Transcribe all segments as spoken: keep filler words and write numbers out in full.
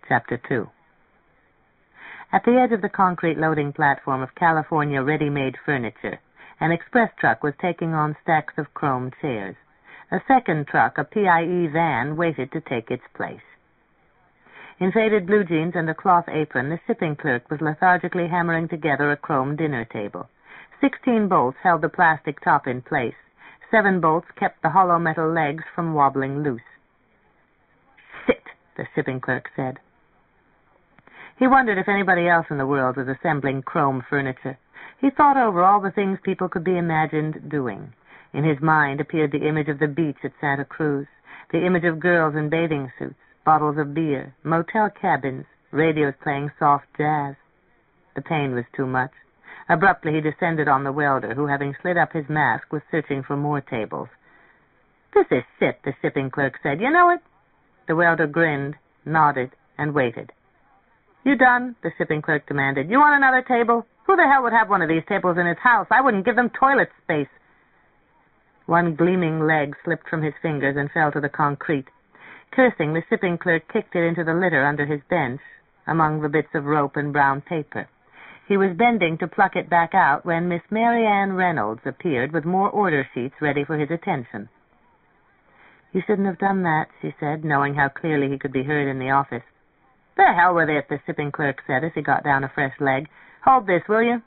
Chapter two. At the edge of the concrete loading platform of California Ready-Made Furniture, an express truck was taking on stacks of chrome chairs. A second truck, a P I E van, waited to take its place. In faded blue jeans and a cloth apron, the shipping clerk was lethargically hammering together a chrome dinner table. Sixteen bolts held the plastic top in place. Seven bolts kept the hollow metal legs from wobbling loose. "Sit," the shipping clerk said. He wondered if anybody else in the world was assembling chrome furniture. He thought over all the things people could be imagined doing. In his mind appeared the image of the beach at Santa Cruz, the image of girls in bathing suits, bottles of beer, motel cabins, radios playing soft jazz. The pain was too much. Abruptly he descended on the welder, who, having slid up his mask, was searching for more tables. "This is shit," the shipping clerk said. "You know it?" The welder grinned, nodded, and waited. "You done?" the shipping clerk demanded. "You want another table? Who the hell would have one of these tables in his house? I wouldn't give them toilet space." One gleaming leg slipped from his fingers and fell to the concrete. Cursing, the shipping clerk kicked it into the litter under his bench, among the bits of rope and brown paper. He was bending to pluck it back out when Miss Mary Ann Reynolds appeared with more order sheets ready for his attention. "You shouldn't have done that," she said, knowing how clearly he could be heard in the office. "The hell with it," the shipping clerk said as he got down a fresh leg. "Hold this, will you?"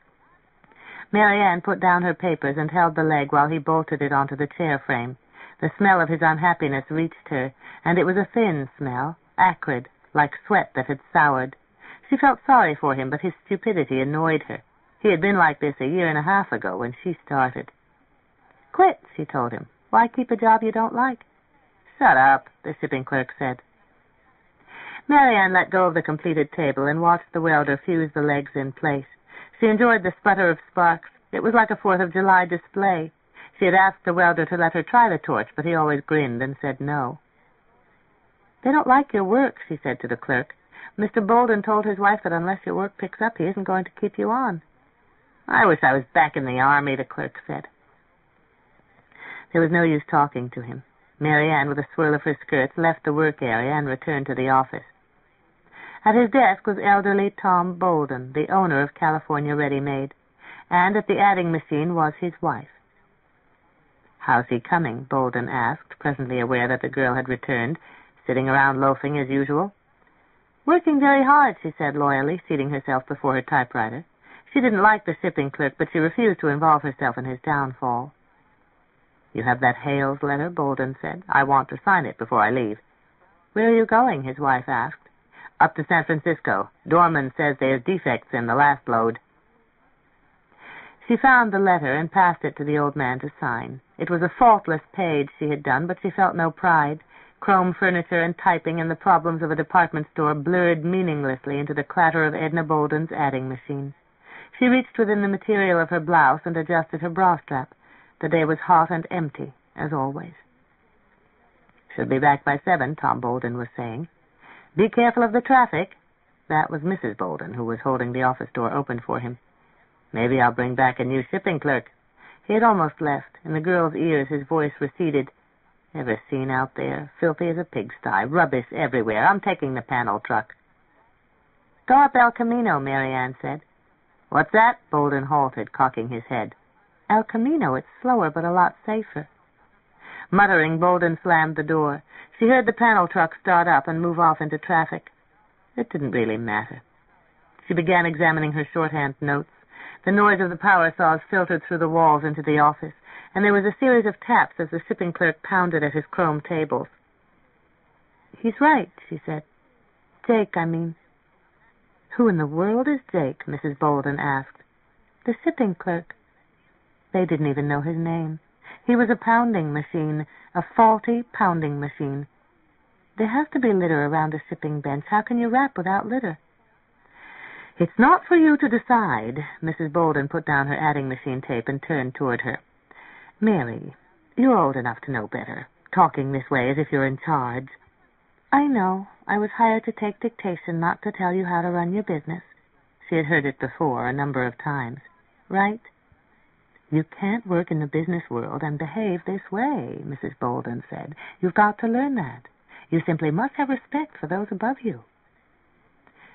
Mary Ann put down her papers and held the leg while he bolted it onto the chair frame. The smell of his unhappiness reached her, and it was a thin smell, acrid, like sweat that had soured. She felt sorry for him, but his stupidity annoyed her. He had been like this a year and a half ago when she started. "Quit," she told him. "Why keep a job you don't like?" "Shut up," the shipping clerk said. Mary Ann let go of the completed table and watched the welder fuse the legs in place. She enjoyed the sputter of sparks. It was like a Fourth of July display. She had asked the welder to let her try the torch, but he always grinned and said no. "They don't like your work," she said to the clerk. "Mister Bolden told his wife that unless your work picks up, he isn't going to keep you on." "I wish I was back in the army," the clerk said. There was no use talking to him. Mary Ann, with a swirl of her skirts, left the work area and returned to the office. At his desk was elderly Tom Bolden, the owner of California Ready-Made, and at the adding machine was his wife. "How's he coming?" Bolden asked, presently aware that the girl had returned, sitting around loafing as usual. "Working very hard," she said loyally, seating herself before her typewriter. She didn't like the shipping clerk, but she refused to involve herself in his downfall. "You have that Hales letter?" Bolden said. "I want to sign it before I leave." "Where are you going?" his wife asked. "Up to San Francisco. Dorman says there's defects in the last load." She found the letter and passed it to the old man to sign. It was a faultless page she had done, but she felt no pride. Chrome furniture and typing and the problems of a department store blurred meaninglessly into the clatter of Edna Bolden's adding machine. She reached within the material of her blouse and adjusted her bra strap. The day was hot and empty, as always. "Should be back by seven," Tom Bolden was saying. "Be careful of the traffic." That was Missus Bolden, who was holding the office door open for him. "Maybe I'll bring back a new shipping clerk." He had almost left. In the girl's ears his voice receded. "Ever seen out there? Filthy as a pigsty. Rubbish everywhere. I'm taking the panel truck." "Go up El Camino," Mary Ann said. "What's that?" Bolden halted, cocking his head. "El Camino. It's slower, but a lot safer." Muttering, Bolden slammed the door. She heard the panel truck start up and move off into traffic. It didn't really matter. She began examining her shorthand notes. The noise of the power saws filtered through the walls into the office, and there was a series of taps as the shipping clerk pounded at his chrome tables. "He's right," she said. "Jake, I mean." "Who in the world is Jake?" Missus Bolden asked. "The shipping clerk." They didn't even know his name. He was a pounding machine, a faulty pounding machine. There has to be litter around a shipping bench. How can you wrap without litter? "It's not for you to decide." Missus Bolden put down her adding machine tape and turned toward her. "Mary, you're old enough to know better, talking this way as if you're in charge." "I know. I was hired to take dictation, not to tell you how to run your business." She had heard it before, a number of times. "Right?" "You can't work in the business world and behave this way," Missus Bolden said. "You've got to learn that. You simply must have respect for those above you."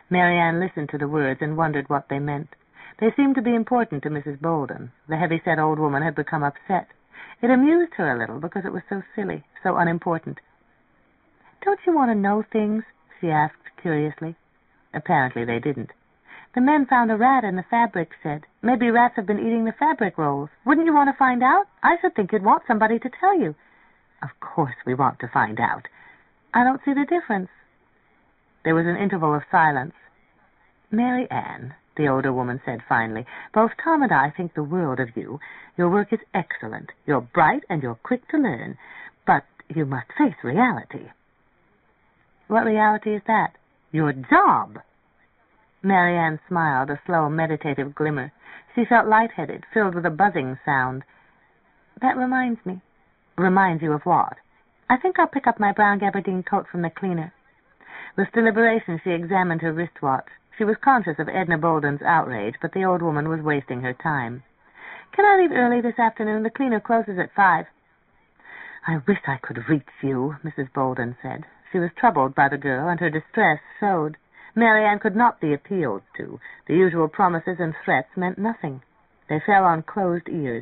Marianne listened to the words and wondered what they meant. They seemed to be important to Missus Bolden. The heavy-set old woman had become upset. It amused her a little because it was so silly, so unimportant. "Don't you want to know things?" she asked curiously. Apparently they didn't. "The men found a rat in the fabric shed. Maybe rats have been eating the fabric rolls. Wouldn't you want to find out? I should think you'd want somebody to tell you." "Of course we want to find out." "I don't see the difference." There was an interval of silence. "Mary Ann," the older woman said finally, "both Tom and I think the world of you. Your work is excellent. You're bright and you're quick to learn. But you must face reality." "What reality is that?" "Your job." Marianne smiled, a slow, meditative glimmer. She felt lightheaded, filled with a buzzing sound. "That reminds me." "Reminds you of what?" "I think I'll pick up my brown gabardine coat from the cleaner." With deliberation she examined her wristwatch. She was conscious of Edna Bolden's outrage, but the old woman was wasting her time. "Can I leave early this afternoon? The cleaner closes at five." "I wish I could reach you," Missus Bolden said. She was troubled by the girl, and her distress showed. Marianne could not be appealed to. The usual promises and threats meant nothing. They fell on closed ears.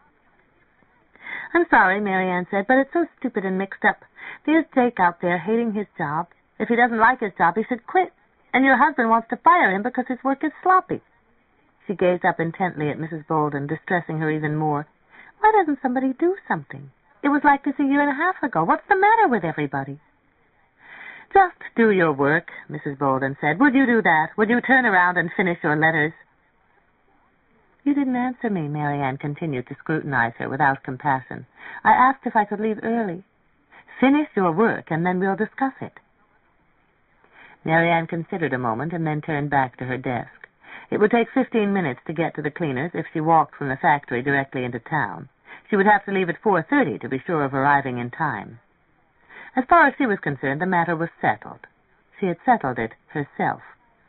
"I'm sorry," Marianne said, "but it's so stupid and mixed up. There's Jake out there hating his job. If he doesn't like his job, he should quit. And your husband wants to fire him because his work is sloppy." She gazed up intently at Missus Bolden, distressing her even more. "Why doesn't somebody do something? It was like this a year and a half ago. What's the matter with everybody?" "Just do your work," Missus Bolden said. "Would you do that? Would you turn around and finish your letters?" "You didn't answer me," Marianne continued to scrutinize her without compassion. "I asked if I could leave early." "Finish your work, and then we'll discuss it." Marianne considered a moment and then turned back to her desk. It would take fifteen minutes to get to the cleaners if she walked from the factory directly into town. She would have to leave at four thirty to be sure of arriving in time. As far as she was concerned, the matter was settled. She had settled it herself.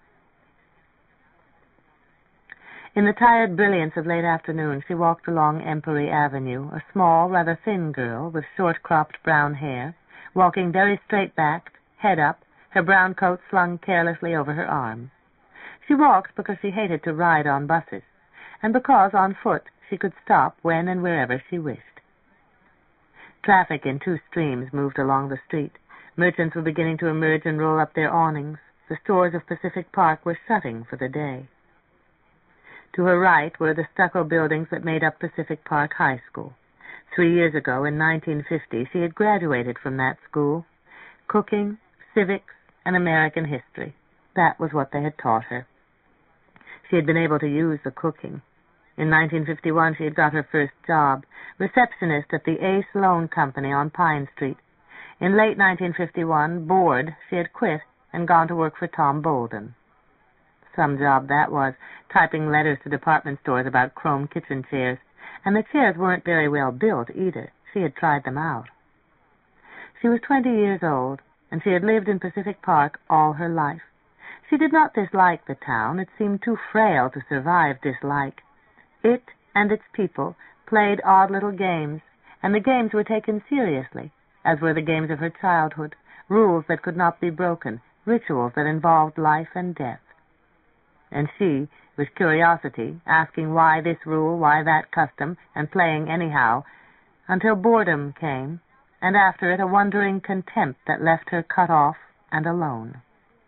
In the tired brilliance of late afternoon, she walked along Empery Avenue, a small, rather thin girl with short-cropped brown hair, walking very straight-backed, head up, her brown coat slung carelessly over her arm. She walked because she hated to ride on buses, and because, on foot, she could stop when and wherever she wished. Traffic in two streams moved along the street. Merchants were beginning to emerge and roll up their awnings. The stores of Pacific Park were shutting for the day. To her right were the stucco buildings that made up Pacific Park High School. Three years ago, in nineteen fifty, she had graduated from that school. Cooking, civics, and American history. That was what they had taught her. She had been able to use the cooking. In nineteen fifty-one, she had got her first job, receptionist at the Ace Loan Company on Pine Street. In late nineteen fifty-one, bored, she had quit and gone to work for Tom Bolden. Some job that was, typing letters to department stores about chrome kitchen chairs, and the chairs weren't very well built either. She had tried them out. She was twenty years old, and she had lived in Pacific Park all her life. She did not dislike the town. It seemed too frail to survive dislike. It and its people played odd little games, and the games were taken seriously, as were the games of her childhood, rules that could not be broken, rituals that involved life and death. And she, with curiosity, asking why this rule, why that custom, and playing anyhow, until boredom came, and after it a wondering contempt that left her cut off and alone.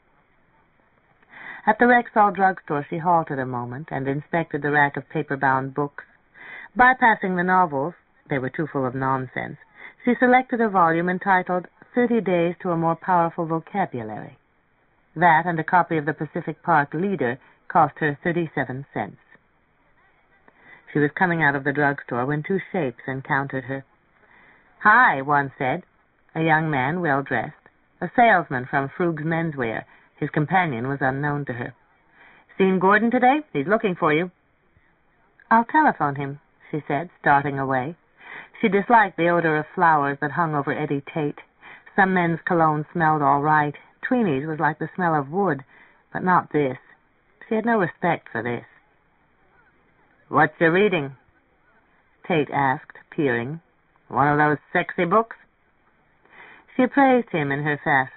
At the Rexall drugstore she halted a moment and inspected the rack of paper-bound books. Bypassing the novels, they were too full of nonsense, she selected a volume entitled Thirty Days to a More Powerful Vocabulary. That and a copy of the Pacific Park Leader cost her thirty-seven cents. She was coming out of the drugstore when two shapes encountered her. "Hi," one said, a young man, well-dressed, a salesman from Frug's Menswear. His companion was unknown to her. "Seen Gordon today? He's looking for you." "I'll telephone him," she said, starting away. She disliked the odor of flowers that hung over Eddie Tate. Some men's cologne smelled all right. Tweeny's was like the smell of wood, but not this. She had no respect for this. "What you reading?" Tate asked, peering. "One of those sexy books?" She appraised him in her fashion.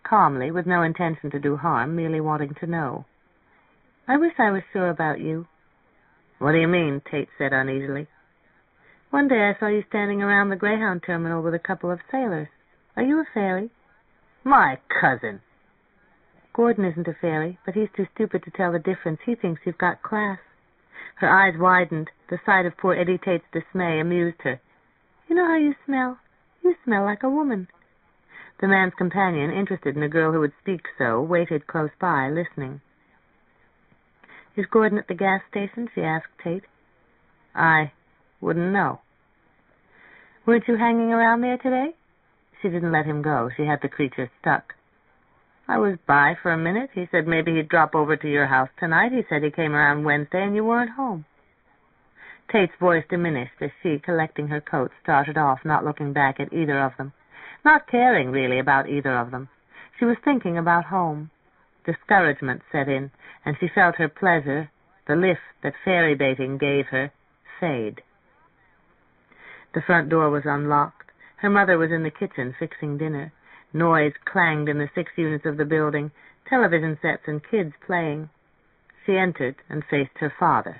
calmly, with no intention to do harm, merely wanting to know. I wish I was sure about you. What do you mean? Tate said uneasily. One day I saw you standing around the Greyhound terminal with a couple of sailors. Are you a fairy? My cousin. Gordon isn't a fairy, but he's too stupid to tell the difference. He thinks you've got class. Her eyes widened. The sight of poor Eddie Tate's dismay amused her. You know how you smell? You smell like a woman. The man's companion, interested in a girl who would speak so, waited close by, listening. Is Gordon at the gas station? She asked Tate. I wouldn't know. Weren't you hanging around there today? She didn't let him go. She had the creature stuck. I was by for a minute. He said maybe he'd drop over to your house tonight. He said he came around Wednesday and you weren't home. Tate's voice diminished as she, collecting her coat, started off, not looking back at either of them. Not caring, really, about either of them. She was thinking about home. Discouragement set in, and she felt her pleasure, the lift that fairy baiting gave her, fade. The front door was unlocked. Her mother was in the kitchen fixing dinner. Noise clanged in the six units of the building, television sets and kids playing. She entered and faced her father.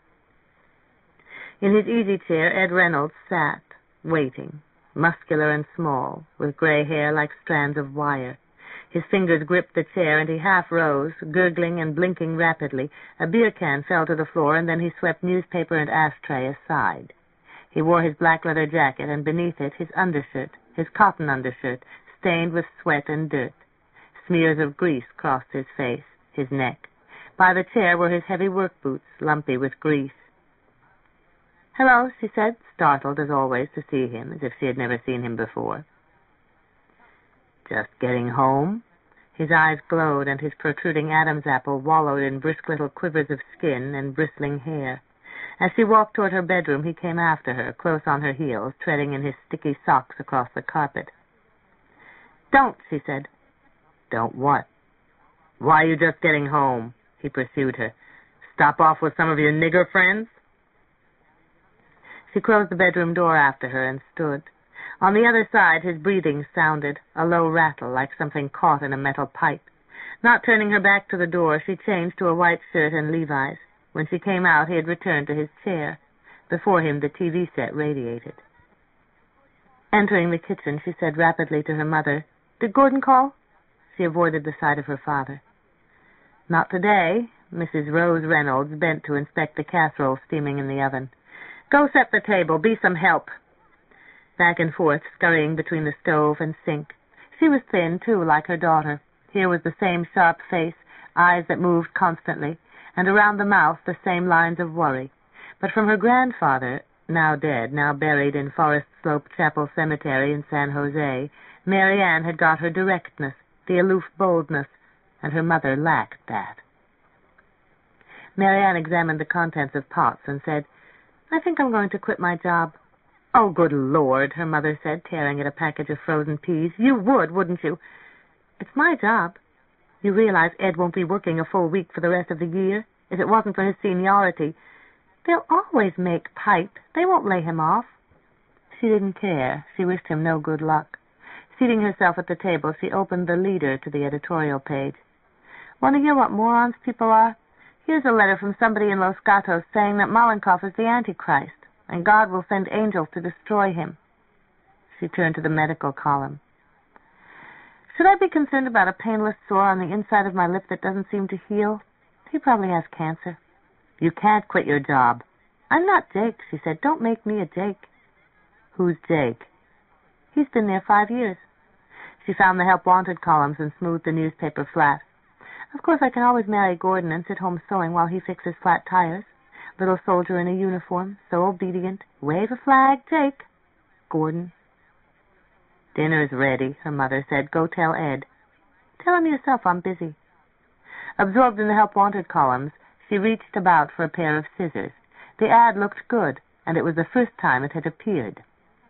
In his easy chair, Ed Reynolds sat, waiting, muscular and small, with gray hair like strands of wire. His fingers gripped the chair, and he half rose, gurgling and blinking rapidly. A beer can fell to the floor, and then he swept newspaper and ashtray aside. He wore his black leather jacket, and beneath it his undershirt, his cotton undershirt, stained with sweat and dirt. Smears of grease crossed his face, his neck. By the chair were his heavy work boots, lumpy with grease. "Hello," she said, startled as always to see him, as if she had never seen him before. "Just getting home?" His eyes glowed, and his protruding Adam's apple wallowed in brisk little quivers of skin and bristling hair. As she walked toward her bedroom, he came after her, close on her heels, treading in his sticky socks across the carpet. "Don't," she said. "Don't what?" "Why are you just getting home?" he pursued her. "Stop off with some of your nigger friends?" She closed the bedroom door after her and stood. On the other side, his breathing sounded, a low rattle like something caught in a metal pipe. Not turning her back to the door, she changed to a white shirt and Levi's. When she came out, he had returned to his chair. Before him, the T V set radiated. Entering the kitchen, she said rapidly to her mother, "Did Gordon call?" She avoided the sight of her father. "Not today." Missus Rose Reynolds bent to inspect the casserole steaming in the oven. "Go set the table. Be some help." Back and forth, scurrying between the stove and sink. She was thin, too, like her daughter. Here was the same sharp face, eyes that moved constantly, and around the mouth the same lines of worry. But from her grandfather, now dead, now buried in Forest Slope Chapel Cemetery in San Jose, Mary Ann had got her directness, the aloof boldness, and her mother lacked that. Mary Ann examined the contents of pots and said, "I think I'm going to quit my job." "Oh, good Lord," her mother said, tearing at a package of frozen peas. "You would, wouldn't you?" "It's my job. You realize Ed won't be working a full week for the rest of the year, if it wasn't for his seniority. They'll always make pipe. They won't lay him off." She didn't care. She wished him no good luck. Seating herself at the table, she opened the leader to the editorial page. "Want to hear what morons people are? Here's a letter from somebody in Los Gatos saying that Malenkov is the Antichrist, and God will send angels to destroy him." She turned to the medical column. "Should I be concerned about a painless sore on the inside of my lip that doesn't seem to heal? He probably has cancer." "You can't quit your job." "I'm not Jake," she said. "Don't make me a Jake." "Who's Jake?" "He's been there five years." She found the Help Wanted columns and smoothed the newspaper flat. "Of course I can always marry Gordon and sit home sewing while he fixes flat tires. Little soldier in a uniform, so obedient. Wave a flag, Jake. Gordon." "Dinner's ready," her mother said. "Go tell Ed." "Tell him yourself I'm busy." Absorbed in the Help Wanted columns, she reached about for a pair of scissors. The ad looked good, and it was the first time it had appeared.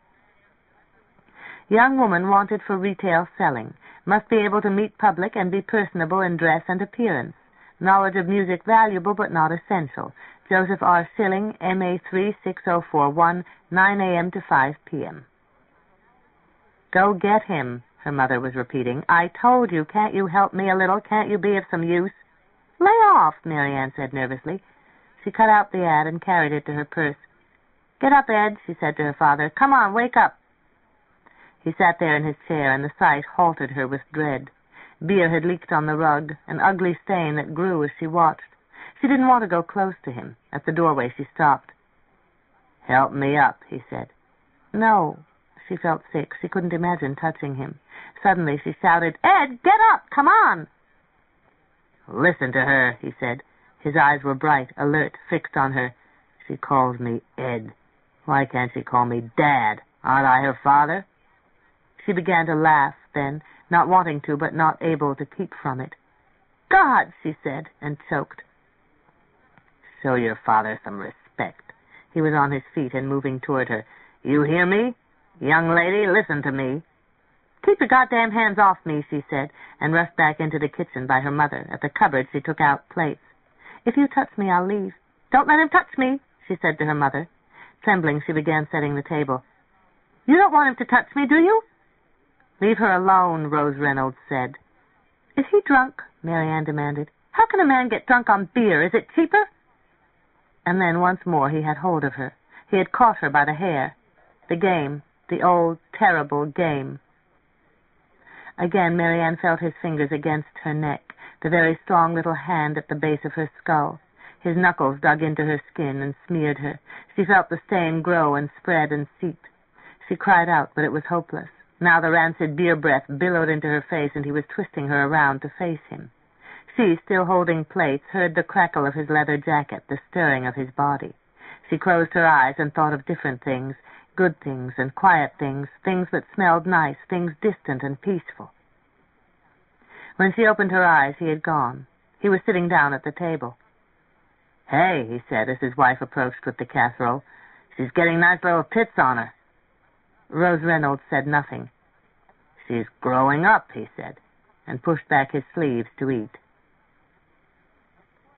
Young woman wanted for retail selling. Must be able to meet public and be personable in dress and appearance. Knowledge of music valuable but not essential. Joseph R. Schilling, M A three six oh four one, nine a m to five p m Go get him, her mother was repeating. "I told you, can't you help me a little? Can't you be of some use?" "Lay off," Mary Ann said nervously. She cut out the ad and carried it to her purse. "Get up, Ed," she said to her father. "Come on, wake up." He sat there in his chair, and the sight halted her with dread. Beer had leaked on the rug, an ugly stain that grew as she watched. She didn't want to go close to him. At the doorway she stopped. "Help me up," he said. "No." She felt sick. She couldn't imagine touching him. Suddenly she shouted, "Ed, get up! Come on!" "Listen to her," he said. His eyes were bright, alert, fixed on her. "She calls me Ed. Why can't she call me Dad? Aren't I her father?" She began to laugh, then, not wanting to, but not able to keep from it. "God!" she said, and choked. "Show your father some respect." He was on his feet and moving toward her. "You hear me? Young lady, listen to me." "Keep your goddamn hands off me," she said, and rushed back into the kitchen by her mother. At the cupboard she took out plates. "If you touch me, I'll leave." "Don't let him touch me," she said to her mother. Trembling, she began setting the table. "You don't want him to touch me, do you?" "Leave her alone," Rose Reynolds said. "Is he drunk?" Mary Ann demanded. "How can a man get drunk on beer? Is it cheaper?" And then once more he had hold of her. He had caught her by the hair. The game, the old, terrible game. Again Mary Ann felt his fingers against her neck, the very strong little hand at the base of her skull. His knuckles dug into her skin and smeared her. She felt the stain grow and spread and seep. She cried out, but it was hopeless. Now the rancid beer breath billowed into her face, and he was twisting her around to face him. She, still holding plates, heard the crackle of his leather jacket, the stirring of his body. She closed her eyes and thought of different things, good things and quiet things, things that smelled nice, things distant and peaceful. When she opened her eyes, he had gone. He was sitting down at the table. "Hey," he said as his wife approached with the casserole, "she's getting nice little pits on her." Rose Reynolds said nothing. "She's growing up," he said, and pushed back his sleeves to eat.